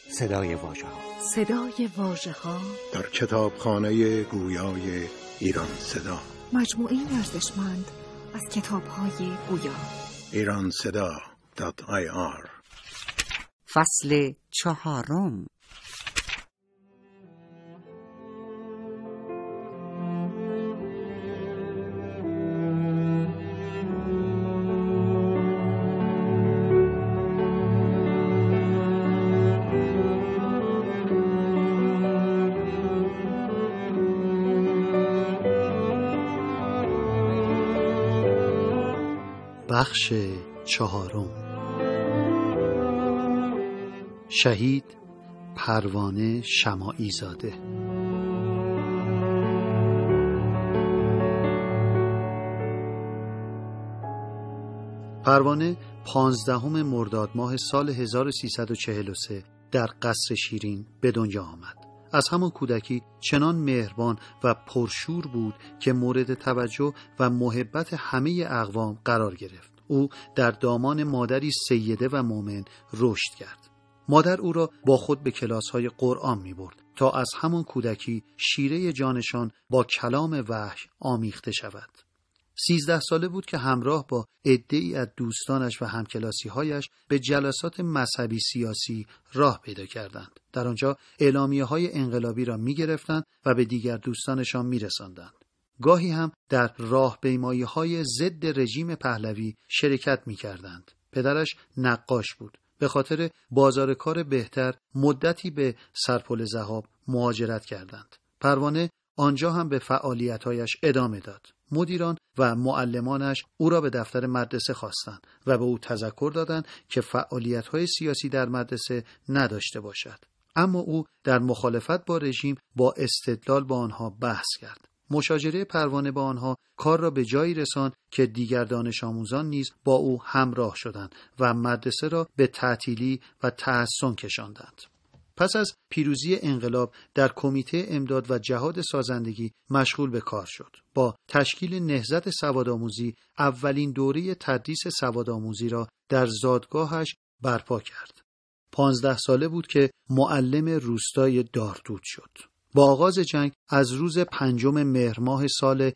صدای واژه‌ها. صدای واژه‌ها در کتابخانه گویای ایران صدا. مجموعه ارزشمند از کتاب‌های گویا. Iranseda.ir. فصل 4. بخش 4. شهید پروانه شماعی زاده. پروانه 15 مرداد ماه سال 1343 در قصر شیرین به دنیا آمد. از همان کودکی چنان مهربان و پرشور بود که مورد توجه و محبت همه اقوام قرار گرفت. او در دامان مادری سیده و مؤمن رشد کرد. مادر او را با خود به کلاس‌های قرآن می‌برد تا از همان کودکی شیره جانشان با کلام وحی آمیخته شود. 13 ساله بود که همراه با عده‌ای از دوستانش و همکلاسی‌هایش به جلسات مذهبی سیاسی راه پیدا کردند. در آنجا اعلامیه‌های انقلابی را می‌گرفتند و به دیگر دوستانشان می‌رساندند. گاهی هم در راهپیمایی‌های ضد رژیم پهلوی شرکت می‌کردند. پدرش نقاش بود. به خاطر بازار کار بهتر مدتی به سرپل ذهاب مهاجرت کردند. پروانه آنجا هم به فعالیت‌هایش ادامه داد. مدیران و معلمانش او را به دفتر مدرسه خواستند و به او تذکر دادند که فعالیت‌های سیاسی در مدرسه نداشته باشد. اما او در مخالفت با رژیم با استدلال با آنها بحث کرد. مشاجره پروانه با آنها کار را به جایی رساند که دیگر دانش آموزان نیز با او همراه شدند و مدرسه را به تعطیلی و تحسن کشاندند. پس از پیروزی انقلاب در کمیته امداد و جهاد سازندگی مشغول به کار شد. با تشکیل نهضت سوادآموزی اولین دوره تدریس سوادآموزی را در زادگاهش برپا کرد. 15 ساله بود که معلم روستای داردود شد. با آغاز جنگ از روز 5 مهر ماه سال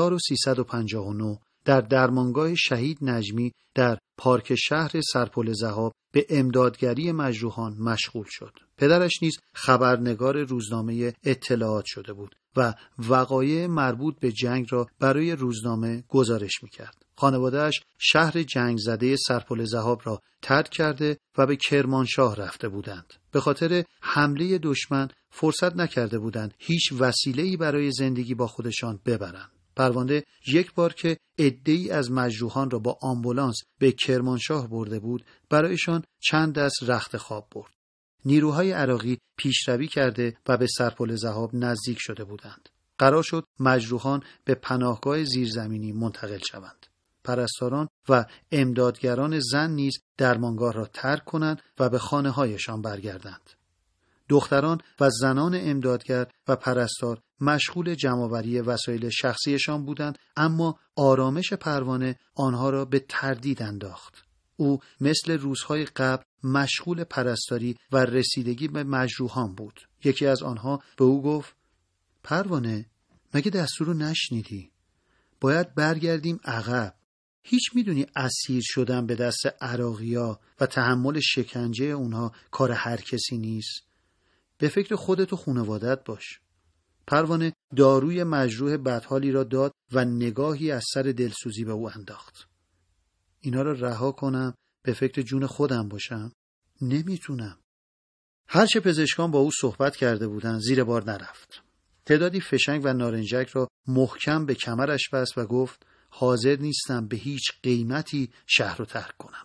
1359 در درمانگاه شهید نجمی در پارک شهر سرپل ذهاب به امدادگری مجروحان مشغول شد. پدرش نیز خبرنگار روزنامه اطلاعات شده بود و وقایع مربوط به جنگ را برای روزنامه گزارش می‌کرد. خانواده‌اش شهر جنگ زده سرپل ذهاب را ترک کرده و به کرمانشاه رفته بودند. به خاطر حمله دشمن فرصت نکرده بودند هیچ وسیله‌ای برای زندگی با خودشان ببرند. پروانه یک بار که عده‌ای از مجروحان را با آمبولانس به کرمانشاه برده بود، برایشان چند دست رخت خواب برد. نیروهای عراقی پیشروی کرده و به سرپل ذهاب نزدیک شده بودند. قرار شد مجروحان به پناهگاه زیرزمینی منتقل شوند. پرستاران و امدادگران زن نیز درمانگاه را ترک کنند و به خانه‌هایشان برگردند. دختران و زنان امدادگر و پرستار مشغول جمع‌آوری وسایل شخصیشان بودند، اما آرامش پروانه آنها را به تردید انداخت. او مثل روزهای قبل مشغول پرستاری و رسیدگی به مجروحان بود. یکی از آنها به او گفت: پروانه، مگه دستور رو نشنیدی؟ باید برگردیم عقب. هیچ میدونی اسیر شدن به دست عراقی‌ها و تحمل شکنجه اونها کار هر کسی نیست. به فکر خودت و خانوادت باش. پروانه داروی مجروح بدحالی را داد و نگاهی از سر دلسوزی به او انداخت. اینا را رها کنم به فکر جون خودم باشم؟ نمیتونم. هرچه پزشکان با او صحبت کرده بودند زیر بار نرفت. تعدادی فشنگ و نارنجک را محکم به کمرش بست و گفت: حاضر نیستم به هیچ قیمتی شهر رو ترک کنم.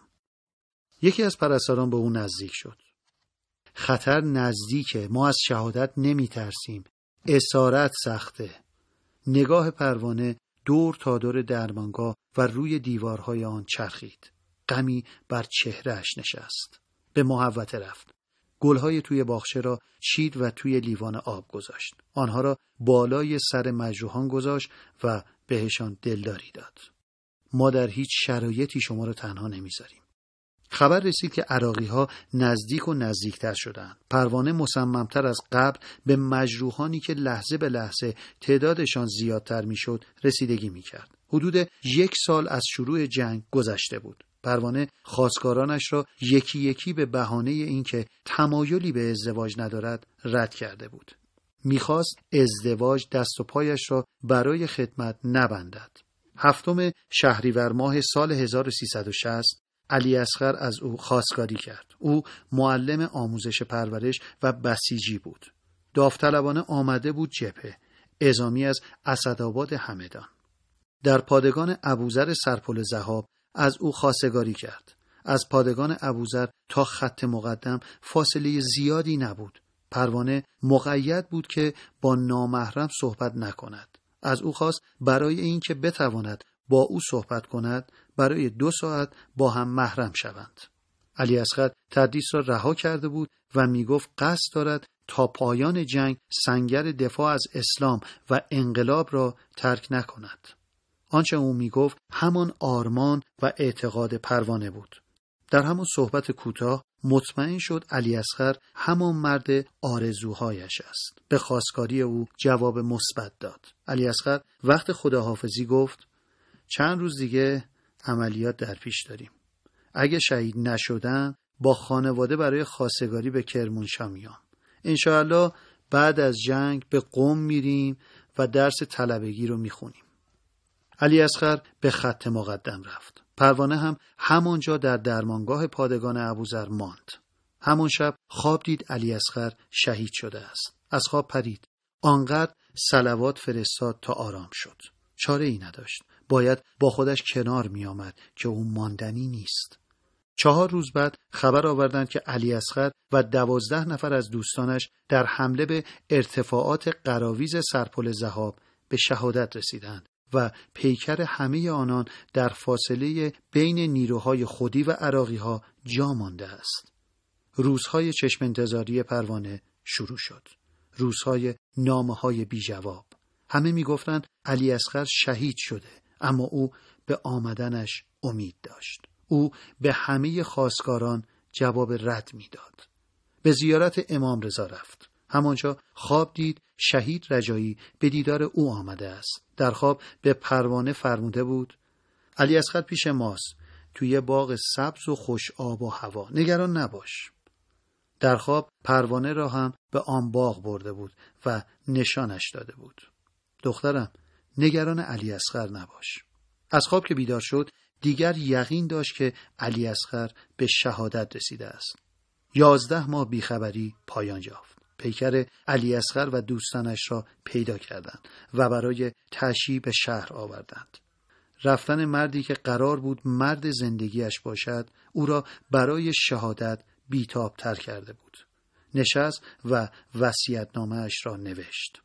یکی از پرستاران به او نزدیک شد. خطر نزدیکه، ما از شهادت نمی ترسیم. اسارت سخته. نگاه پروانه دور تا دور درمانگاه و روی دیوارهای آن چرخید. غمی بر چهرهش نشست. به محوطه رفت. گلهای توی باغچه را چید و توی لیوان آب گذاشت. آنها را بالای سر مجروحان گذاشت و بهشان دلداری داد. ما در هیچ شرایطی شما را تنها نمیذاریم. خبر رسید که عراقی‌ها نزدیک و نزدیکتر شدند. پروانه مصممتر از قبل به مجروحانی که لحظه به لحظه تعدادشان زیادتر میشد رسیدگی میکرد. حدود 1 سال از شروع جنگ گذشته بود. پروانه خواستگارانش را یکی یکی به بهانه اینکه تمایلی به ازدواج ندارد رد کرده بود. میخواست ازدواج دست و پایش را برای خدمت نبندد. 7 شهریور ماه سال 1360 علیاصغر از او خواستگاری کرد. او معلم آموزش پرورش و بسیجی بود. داوطلبانه آمده بود جبهه، اعزامی از اسدآباد همدان. در پادگان ابوذر سرپل ذهاب از او خواستگاری کرد. از پادگان ابوذر تا خط مقدم فاصله زیادی نبود. پروانه مقید بود که با نامحرم صحبت نکند. از او خواست برای اینکه بتواند با او صحبت کند برای 2 ساعت با هم محرم شوند. علیاصغر تدریس را رها کرده بود و میگفت قصد دارد تا پایان جنگ سنگر دفاع از اسلام و انقلاب را ترک نکند. آنچه او میگفت همان آرمان و اعتقاد پروانه بود. در همان صحبت کوتاه مطمئن شد علیاصغر همان مرد آرزوهایش است. به خواستگاری او جواب مثبت داد. علیاصغر وقت خداحافظی گفت چند روز دیگه عملیات در پیش داریم. اگه شهید نشدن با خانواده برای خواستگاری به کرمانشاه میام. انشاءالله بعد از جنگ به قم میریم و درس طلبگی رو میخونیم. علیاصغر به خط مقدم رفت. پروانه هم همانجا در درمانگاه پادگان ابوذر ماند. همان شب خواب دید علیاصغر شهید شده است. از خواب پرید. آنقدر صلوات فرستاد تا آرام شد. چاره ای نداشت. باید با خودش کنار می آمد که او ماندنی نیست. 4 روز بعد خبر آوردند که علیاصغر و 12 نفر از دوستانش در حمله به ارتفاعات قراویز سرپل ذهاب به شهادت رسیدند و پیکر همه آنان در فاصله بین نیروهای خودی و عراقی‌ها جا مانده است. روزهای چشم انتظاری پروانه شروع شد. روزهای نامه‌های بی جواب. همه میگفتند علیاصغر شهید شده، اما او به آمدنش امید داشت. او به همه خواستگاران جواب رد میداد. به زیارت امام رضا رفت. همانجا خواب دید شهید رجایی به دیدار او آمده است. در خواب به پروانه فرموده بود علیاصغر پیش ماست، توی باغ سبز و خوش آب و هوا، نگران نباش. در خواب پروانه را هم به آن باغ برده بود و نشانش داده بود. دخترم، نگران علیاصغر نباش. از خواب که بیدار شد دیگر یقین داشت که علیاصغر به شهادت رسیده است. 11 ماه بیخبری پایان یافت. پیکر علیاصغر و دوستانش را پیدا کردند و برای تشییع به شهر آوردند. رفتن مردی که قرار بود مرد زندگیش باشد او را برای شهادت بیتاب‌تر کرده بود. نشست و وصیت‌نامه‌اش را نوشت.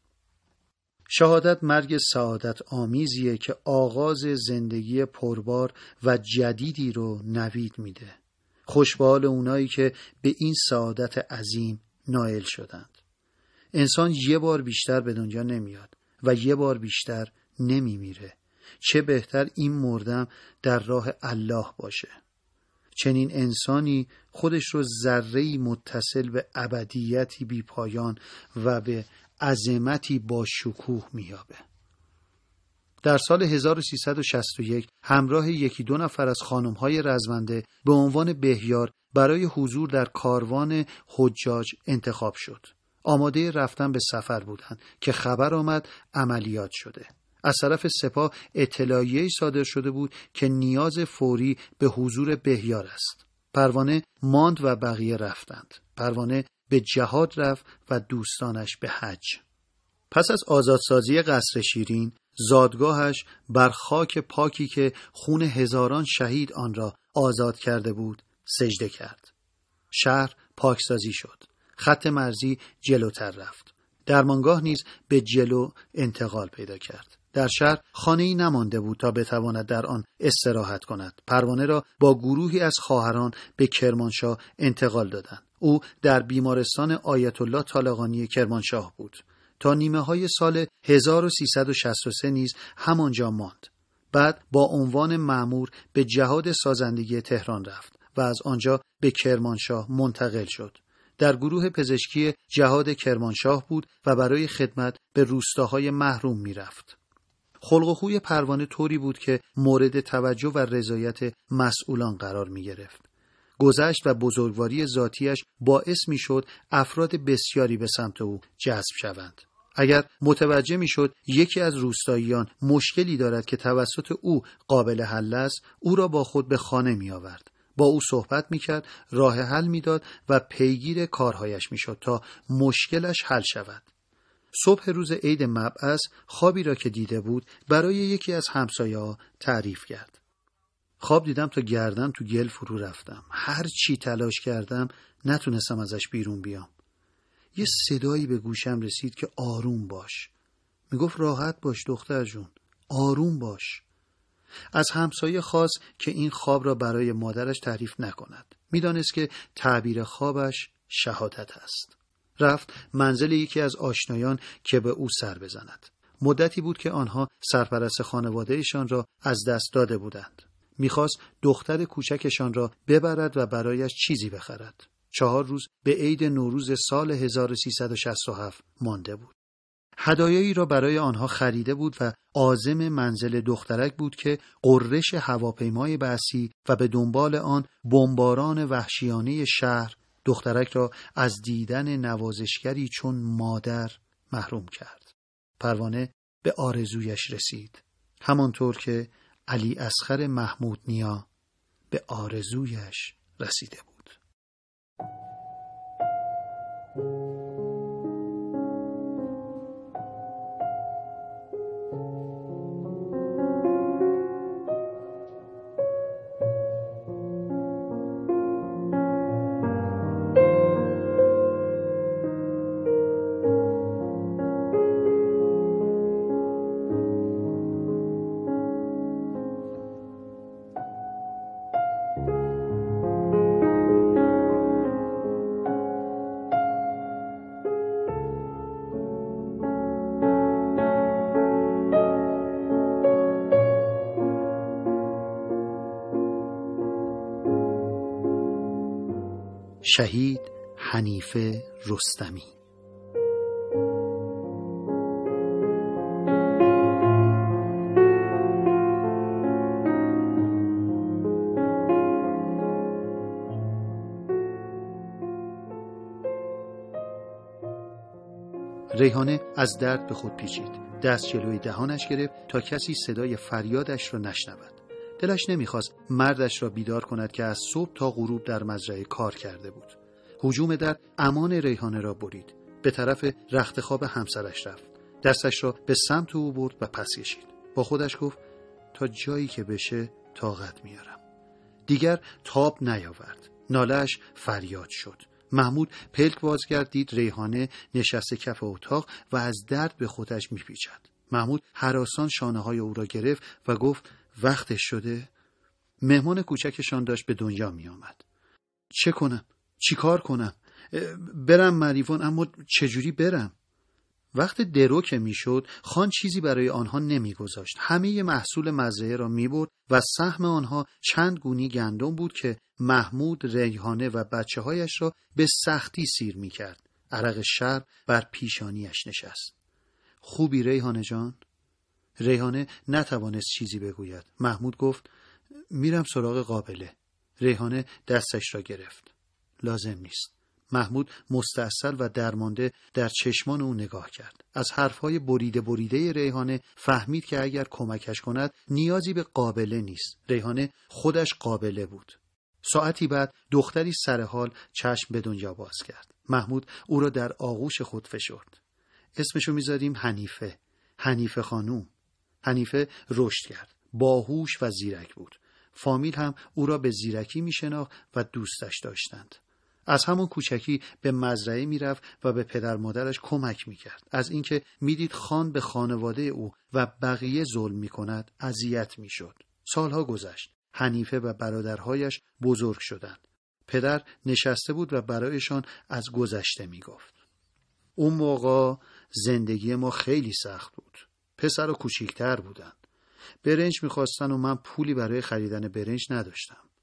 شهادت مرگ سعادت آمیزیه که آغاز زندگی پربار و جدیدی رو نوید میده. خوشبال اونایی که به این سعادت عظیم نائل شدند. انسان یه بار بیشتر به دنیا نمیاد و یه بار بیشتر نمیمیره. چه بهتر این مردم در راه الله باشه. چنین انسانی خودش رو ذره‌ای متصل به ابدیتی بی پایان و به عظمتی با شکوه میابه. در سال 1361 همراه 1-2 نفر از خانم‌های رزمنده به عنوان بهیار برای حضور در کاروان حجاج انتخاب شد. آماده رفتن به سفر بودند که خبر آمد عملیات شده. از طرف سپاه اطلاعیه‌ای صادر شده بود که نیاز فوری به حضور بهیار است. پروانه ماند و بقیه رفتند. پروانه به جهاد رفت و دوستانش به حج. پس از آزادسازی قصر شیرین، زادگاهش بر خاک پاکی که خون هزاران شهید آن را آزاد کرده بود سجده کرد. شهر پاکسازی شد. خط مرزی جلوتر رفت. درمانگاه نیز به جلو انتقال پیدا کرد. در شهر خانه‌ای نمانده بود تا بتواند در آن استراحت کند. پروانه را با گروهی از خواهران به کرمانشاه انتقال دادند. او در بیمارستان آیت الله طالقانی کرمانشاه بود. تا نیمه‌های سال 1363 نیز همانجا ماند. بعد با عنوان مأمور به جهاد سازندگی تهران رفت و از آنجا به کرمانشاه منتقل شد. در گروه پزشکی جهاد کرمانشاه بود و برای خدمت به روستاهای محروم میرفت. خلق و خوی پروانه طوری بود که مورد توجه و رضایت مسئولان قرار می گرفت. گذشت و بزرگواری ذاتیش باعث می شد افراد بسیاری به سمت او جذب شوند. اگر متوجه می شد یکی از روستاییان مشکلی دارد که توسط او قابل حل است، او را با خود به خانه می آورد. با او صحبت می کرد، راه حل می داد و پیگیر کارهایش می شد تا مشکلش حل شود. صبح روز عید مبعث خوابی را که دیده بود برای یکی از همسایه‌ها تعریف کرد. خواب دیدم تا گردن تو گل فرو رفتم. هر چی تلاش کردم نتونستم ازش بیرون بیام. یه صدایی به گوشم رسید که آروم باش. میگفت راحت باش دختر جون، آروم باش. از همسایه خواست که این خواب را برای مادرش تعریف نکند. میدانست که تعبیر خوابش شهادت است. رفت منزل یکی از آشنایان که به او سر بزند. مدتی بود که آنها سرپرست خانوادهشان را از دست داده بودند. میخواست دختر کوچکشان را ببرد و برایش چیزی بخرد. 4 روز به عید نوروز سال 1367 مانده بود. هدایایی را برای آنها خریده بود و عازم منزل دخترک بود که غرش هواپیمای بعثی و به دنبال آن بمباران وحشیانه شهر دخترک را از دیدن نوازشگری چون مادر محروم کرد. پروانه به آرزویش رسید، همانطور که علی اصغر محمود نیا به آرزویش رسیده بود. شهید حنیفه رستمی. ریحانه از درد به خود پیچید. دست جلوی دهانش گرفت تا کسی صدای فریادش را نشنود. دلش نمیخواست مردش را بیدار کند که از صبح تا غروب در مزرعه کار کرده بود. هجوم درد امان ریحانه را برید. به طرف رخت خواب همسرش رفت. دستش را به سمت او برد و پس کشید. با خودش گفت تا جایی که بشه طاقت میارم. دیگر تاب نیاورد. ناله‌اش فریاد شد. محمود پلک باز کرد، دید ریحانه نشسته کف اتاق و از درد به خودش میپیچد. محمود هراسان شانه‌های او را گرفت و گفت وقتش شده. مهمان کوچکشان داشت به دنیا می آمد. چه کنم؟ چی کار کنم؟ برم مریوان، اما چجوری برم؟ وقت درو که می شد خان چیزی برای آنها نمی گذاشت. همه محصول مزرعه را می برد و سهم آنها چند گونی گندم بود که محمود، ریحانه و بچه هایش را به سختی سیر می کرد. عرق شرم بر پیشانیش نشست. خوبی ریحانه جان؟ ریحانه نتوانست چیزی بگوید. محمود گفت میرم سراغ قابله. ریحانه دستش را گرفت. لازم نیست. محمود مستعسل و درمانده در چشمان او نگاه کرد. از حرفهای بریده ریحانه فهمید که اگر کمکش کند نیازی به قابله نیست. ریحانه خودش قابله بود. ساعتی بعد دختری سرحال چشم به دنیا باز کرد. محمود او را در آغوش خود فشرد. اسمشو میذاریم حنیفه. حنیفه خانوم. حنیفه رشد کرد. باهوش و زیرک بود. فامیل هم او را به زیرکی میشناخت و دوستش داشتند. از همون کوچکی به مزرعه میرفت و به پدر مادرش کمک میکرد. از اینکه میدید خان به خانواده او و بقیه ظلم میکند اذیت میشد. سالها گذشت. حنیفه و برادرهایش بزرگ شدند. پدر نشسته بود و برایشان از گذشته میگفت. اون موقع زندگی ما خیلی سخت بود. پسر و کوچیکتر بودند. برنج میخواستن و من پولی برای خریدن برنج نداشتم.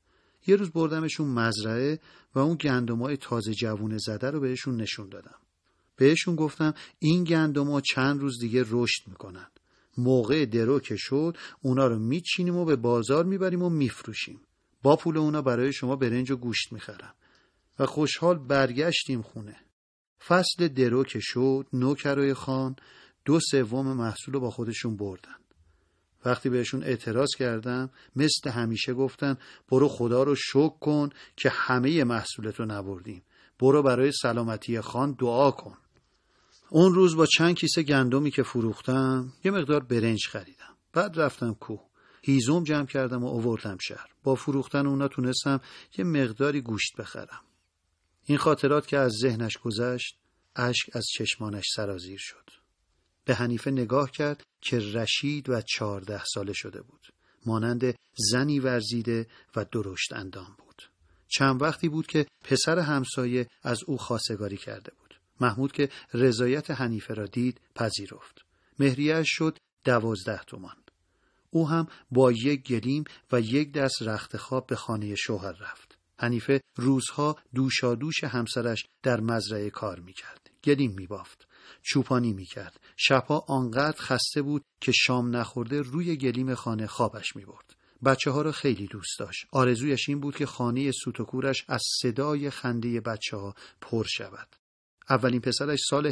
یه روز بردمشون مزرعه و اون گندمای تازه جوونه زده رو بهشون نشون دادم. بهشون گفتم این گندما چند روز دیگه رشد میکنن. موقع درو که شد اونا رو میچینیم و به بازار میبریم و میفروشیم. با پول اونا برای شما برنج و گوشت میخرم. و خوشحال برگشتیم خونه. فصل درو که شد نوکرای خان 2/3 محصول رو با خودشون بردن. وقتی بهشون اعتراض کردم مثل همیشه گفتن برو خدا رو شکر کن که همه محصولتو نبردیم. برو برای سلامتی خان دعا کن. اون روز با چند کیسه گندمی که فروختم یه مقدار برنج خریدم. بعد رفتم کوه. هیزم جمع کردم و آوردم شهر. با فروختن اونا تونستم یه مقداری گوشت بخرم. این خاطرات که از ذهنش گذشت اشک از چشمانش سرازیر شد. به حنیفه نگاه کرد که رشید و 14 ساله شده بود. مانند زنی ورزیده و درشت اندام بود. چند وقتی بود که پسر همسایه از او خواستگاری کرده بود. محمود که رضایت حنیفه را دید پذیرفت. مهریه‌اش شد 12 تومان. او هم با 1 گلیم و 1 دست رخت خواب به خانه شوهر رفت. حنیفه روزها دوشادوش همسرش در مزرعه کار میکرد. گلیم میبافت. چوپانی میکرد. شبها آنقدر خسته بود که شام نخورده روی گلیم خانه خوابش میبرد. بچه‌ها را خیلی دوست داشت. آرزویش این بود که خانه سوت و کورش از صدای خنده بچه‌ها پر شود. اولین پسرش سال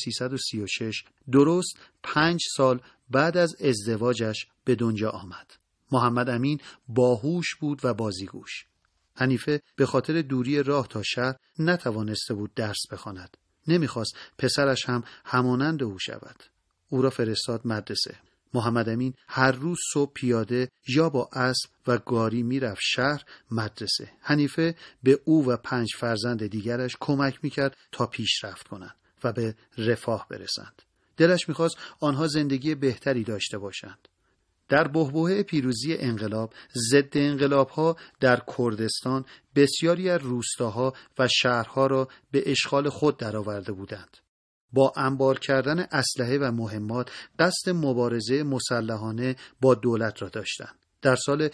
1336 درست 5 سال بعد از ازدواجش به دنیا آمد. محمد امین باهوش بود و بازیگوش. حنیفه به خاطر دوری راه تا شهر نتوانسته بود درس بخواند. نمیخواست پسرش هم همانند او شود. او را فرستاد مدرسه. محمد امین هر روز صبح پیاده یا با اسب و گاری میرفت شهر مدرسه. حنیفه به او و 5 فرزند دیگرش کمک میکرد تا پیشرفت کنند و به رفاه برسند. دلش میخواست آنها زندگی بهتری داشته باشند. در بحبوحه پیروزی انقلاب، ضد انقلاب‌ها در کردستان بسیاری از روستاها و شهرها را به اشغال خود درآورده بودند. با انبار کردن اسلحه و مهمات قصد مبارزه مسلحانه با دولت را داشتند. در سال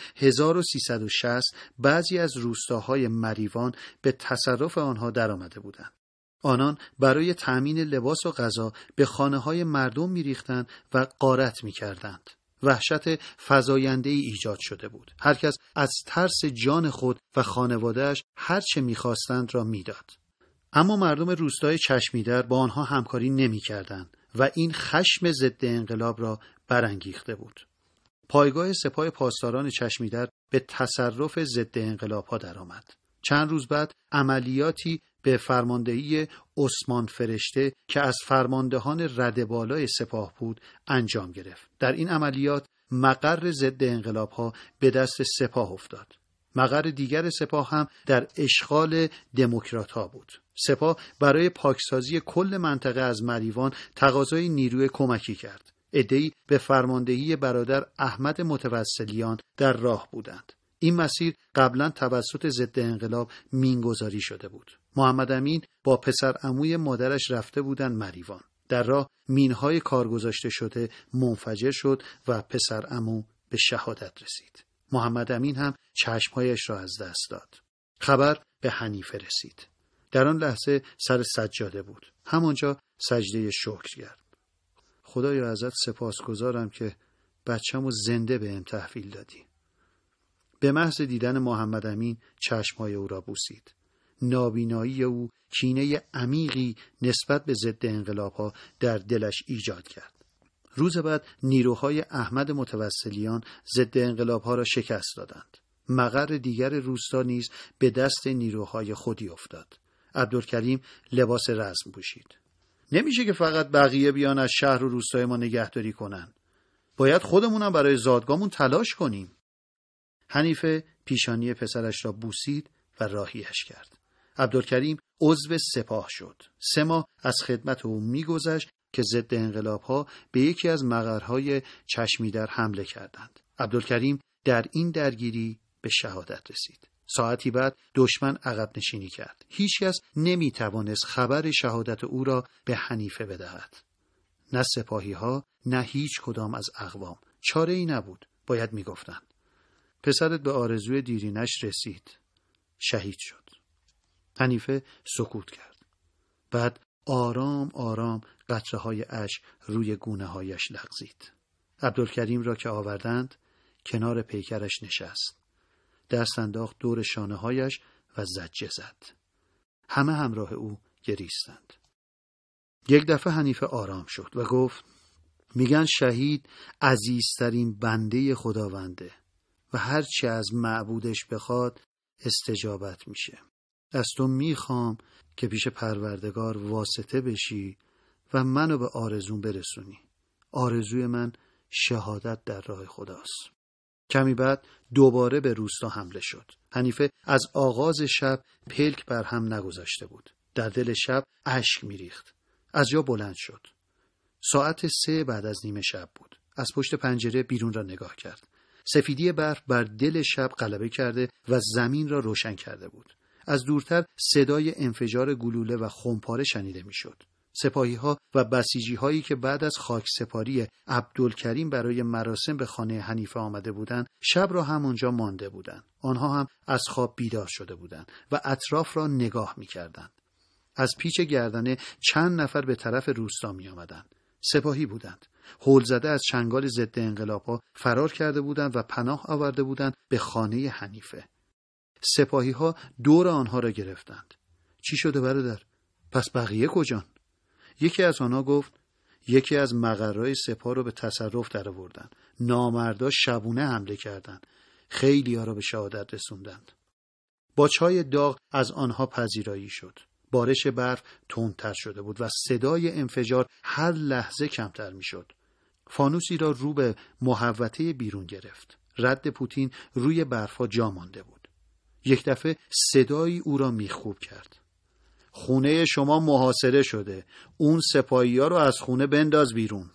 1360 بعضی از روستاهای مریوان به تصرف آنها درآمده بودند. آنان برای تأمین لباس و غذا به خانه‌های مردم می‌ریختند و غارت می‌کردند. وحشت فزاینده‌ای ایجاد شده بود. هر کس از ترس جان خود و خانواده‌اش هر چه می‌خواستند را می‌داد. اما مردم روستای چشمیدر با آنها همکاری نمی‌کردند و این خشم ضد انقلاب را برانگیخته بود. پایگاه سپاه پاسداران چشمیدر به تصرف ضد انقلاب‌ها درآمد. چند روز بعد عملیاتی به فرماندهی عثمان فرشته که از فرماندهان رده بالای سپاه بود انجام گرفت. در این عملیات مقر ضد انقلاب‌ها به دست سپاه افتاد. مقر دیگر سپاه هم در اشغال دموکرات‌ها بود. سپاه برای پاکسازی کل منطقه از مریوان تقاضای نیروی کمکی کرد. عده‌ای به فرماندهی برادر احمد متوسلیان در راه بودند. این مسیر قبلا توسط ضد انقلاب مینگذاری شده بود. محمد امین با پسر عموی مادرش رفته بودند مریوان. در راه مینهای کارگذاشته شده منفجر شد و پسر عمو به شهادت رسید. محمد امین هم چشمهایش را از دست داد. خبر به حنیفه رسید. در آن لحظه سر سجاده بود. همانجا سجده شکر کرد. خدایا ازت سپاسگزارم که بچه‌مو زنده بهم تحویل دادی. به محض دیدن محمد امین چشمهای او را بوسید. نابینایی او کینه عمیقی نسبت به ضد انقلاب‌ها در دلش ایجاد کرد. روز بعد نیروهای احمد متوسلیان ضد انقلاب‌ها را شکست دادند. مقر دیگر روستا نیز به دست نیروهای خودی افتاد. عبدالکریم لباس رزم پوشید. نمیشه که فقط بقیه بیان از شهر و روستای ما نگهداری کنن. باید خودمونم برای زادگاهمون تلاش کنیم. حنیفه پیشانی پسرش را بوسید و راهیش کرد. عبدالکریم عضو سپاه شد. 3 ماه از خدمت او میگذشت که ضد انقلاب‌ها به یکی از مقرهای چشمیدر حمله کردند. عبدالکریم در این درگیری به شهادت رسید. ساعتی بعد دشمن عقب نشینی کرد. هیچ کس نمیتوانست خبر شهادت او را به حنیفه بدهد. نه سپاهی‌ها نه هیچ کدام از اقوام. چاره ای نبود. باید میگفتند. پسرت به آرزوی دیرینش رسید. شهید شد. حنیفه سکوت کرد. بعد آرام آرام قطره‌های اشک روی گونه‌هایش لغزید. عبدالکریم را که آوردند کنار پیکرش نشست. دست انداخت دور شانه‌هایش و زجه زد. همه همراه او گریستند. یک دفعه حنیفه آرام شد و گفت: میگن شهید عزیزترین بنده خداونده و هر چی از معبودش بخواد استجابت میشه. از تو میخوام که پیش پروردگار واسطه بشی و منو به آرزوم برسونی. آرزوی من شهادت در راه خداست. کمی بعد دوباره به روستا حمله شد. حنیفه از آغاز شب پلک بر هم نگذاشته بود. در دل شب اشک میریخت. از جا بلند شد. ساعت 3 بعد از نیمه شب بود. از پشت پنجره بیرون را نگاه کرد. سفیدی برف بر دل شب غلبه کرده و زمین را روشن کرده بود. از دورتر صدای انفجار گلوله و خمپاره شنیده میشد. سپاهی‌ها و بسیجی‌هایی که بعد از خاکسپاری عبدالکریم برای مراسم به خانه حنیفه آمده بودند، شب را همانجا مانده بودند. آنها هم از خواب بیدار شده بودند و اطراف را نگاه می‌کردند. از پیچ گردنه چند نفر به طرف روستا می‌آمدند. سپاهی بودند. هول زده از چنگال ضد انقلاب‌ها فرار کرده بودند و پناه آورده بودند به خانه حنیفه. سپاهی‌ها دور آنها را گرفتند. چی شده برادر؟ پس بقیه کجان؟ یکی از آنها گفت: یکی از مقرهای سپاه رو به تصرف درآوردن. نامردا شبونه حمله کردند. خیلی‌ها را به شهادت رسوندند. با چای داغ از آنها پذیرایی شد. بارش برف تندتر شده بود و صدای انفجار هر لحظه کمتر میشد. فانوسی را رو به محوطه بیرون گرفت. رد پوتین روی برفا جا مانده بود. یک دفعه صدایی او را میخکوب کرد: خونه شما محاصره شده. اون سپاهی‌ها رو از خونه بنداز بیرون.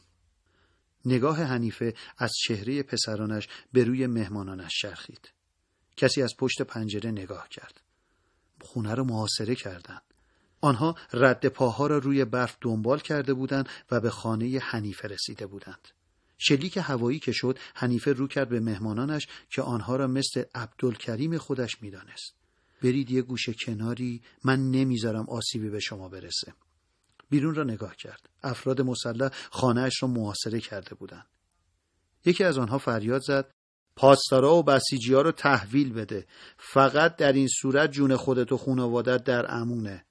نگاه حنیفه از چهره پسرانش به روی مهمانانش چرخید. کسی از پشت پنجره نگاه کرد. خونه رو محاصره کردند. آنها رد پاها را روی برف دنبال کرده بودند و به خانه حنیفه رسیده بودند. شلیک هوایی که شد، حنیفه رو کرد به مهمانانش که آنها را مثل عبدالکریم خودش می‌دانست. برید یه گوشه کناری، من نمیذارم آسیبی به شما برسه. بیرون را نگاه کرد. افراد مسلح خانه‌اش را محاصره کرده بودند. یکی از آنها فریاد زد: پاسدارا و بسیجی‌ها رو تحویل بده. فقط در این صورت جون خودت و خانواده‌ات در امونه.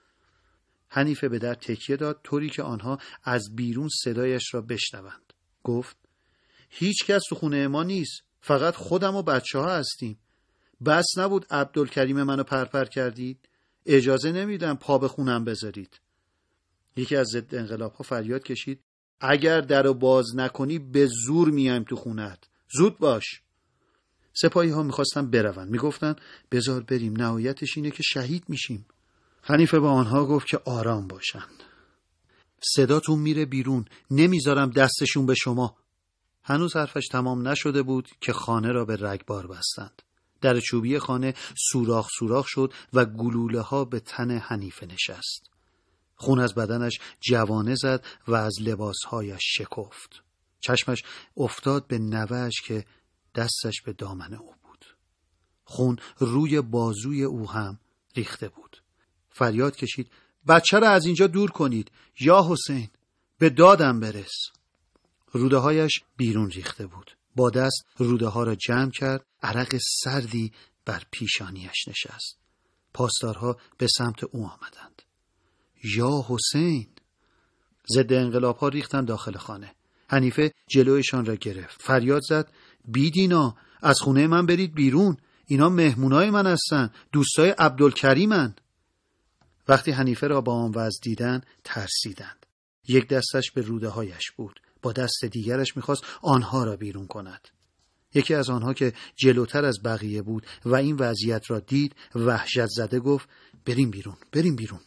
حنیفه به در تکیه داد طوری که آنها از بیرون صدایش را بشنوند. گفت: هیچ کس تو خونه ما نیست. فقط خودم و بچه‌ها هستیم. بس نبود عبدالکریم منو پرپر کردید؟ اجازه نمیدم پا به خونم بذارید. یکی از ضد انقلاب‌ها فریاد کشید: اگر درو باز نکنی به زور میایم تو خونت. زود باش. سپاهی‌ها می‌خواستن برون. میگفتن بذار بریم، نهایتش اینه که شهید میشیم. حنیفه با آنها گفت که آرام باشند. صداتون میره بیرون، نمیذارم دستشون به شما. هنوز حرفش تمام نشده بود که خانه را به رگبار بستند. در چوبی خانه سوراخ سوراخ شد و گلوله ها به تن حنیفه نشست. خون از بدنش جوانه زد و از لباسهایش شکفت. چشمش افتاد به نوه‌اش که دستش به دامن او بود. خون روی بازوی او هم ریخته بود. فریاد کشید: بچه را از اینجا دور کنید. یا حسین، به دادم برس. روده هایش بیرون ریخته بود. با دست روده ها را جمع کرد. عرق سردی بر پیشانیش نشست. پاسدارها به سمت او آمدند. یا حسین! ضد انقلاب ها ریختند داخل خانه. حنیفه جلویشان را گرفت. فریاد زد: بیدینا، از خونه من برید بیرون. اینا مهمونای من هستن. دوستای عبدالکریمن. وقتی حنیفه را با آن وضع دیدن ترسیدند. یک دستش به روده هایش بود. با دست دیگرش میخواست آنها را بیرون کند. یکی از آنها که جلوتر از بقیه بود و این وضعیت را دید وحشت زده گفت: بریم بیرون، بریم بیرون.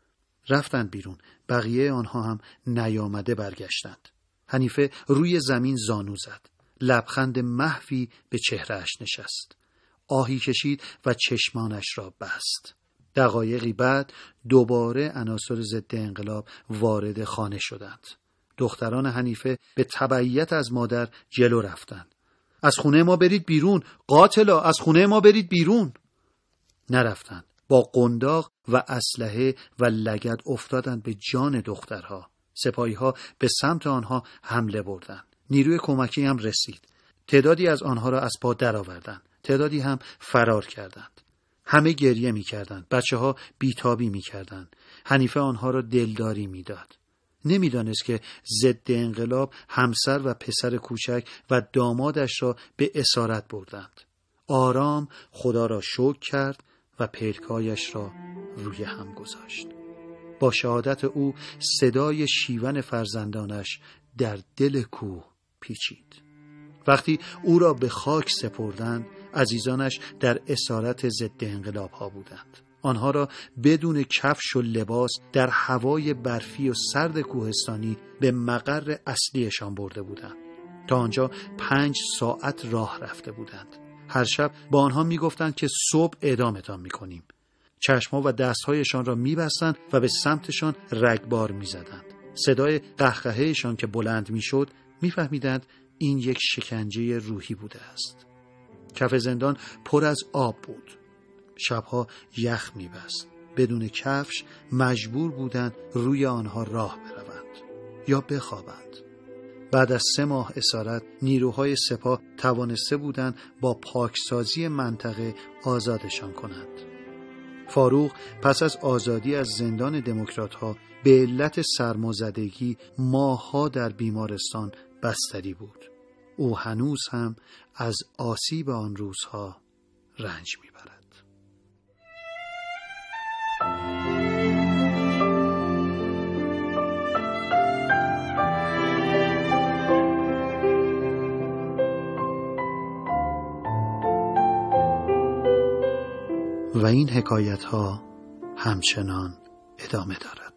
رفتند بیرون. بقیه آنها هم نیامده برگشتند. حنیفه روی زمین زانو زد. لبخند محوی به چهرهش نشست. آهی کشید و چشمانش را بست. دقایقی بعد دوباره عناصر ضد انقلاب وارد خانه شدند. دختران حنیفه به تبعیت از مادر جلو رفتند. از خونه ما برید بیرون، قاتلا، از خونه ما برید بیرون. نرفتند. با قنداق و اسلحه و لگد افتادند به جان دخترها. سپاهی‌ها به سمت آنها حمله بردند. نیروی کمکی هم رسید. تعدادی از آنها را از پا درآوردند. تعدادی هم فرار کردند. همه گریه می‌کردند. بچه‌ها بیتابی می‌کردند. حنیفه آنها را دلداری می‌داد. نمی‌دانست که ضد انقلاب همسر و پسر کوچک و دامادش را به اسارت بردند. آرام خدا را شکر کرد و پلکایش را روی هم گذاشت. با شهادت او صدای شیون فرزندانش در دل کوه پیچید. وقتی او را به خاک سپردند، عزیزانش در اسارت ضد انقلاب ها بودند. آنها را بدون کفش و لباس در هوای برفی و سرد کوهستانی به مقر اصلیشان برده بودند. تا آنجا 5 ساعت راه رفته بودند. هر شب با آنها میگفتند که صبح اعدامتان میکنیم. چشمها و دستهایشان را میبستند و به سمتشان رگبار میزدند. صدای قهقههشان که بلند میشد میفهمیدند این یک شکنجه روحی بوده است. کف زندان پر از آب بود. شبها یخ میبست. بدون کفش مجبور بودند روی آنها راه بروند یا بخوابند. بعد از 3 ماه اسارت نیروهای سپاه توانسته بودند با پاکسازی منطقه آزادشان کنند. فاروق پس از آزادی از زندان دموکرات‌ها به علت سرمازدگی ماه‌ها در بیمارستان بستری بود. او هنوز هم از آسیب آن روزها رنج می‌برد. و این حکایت‌ها همچنان ادامه دارد.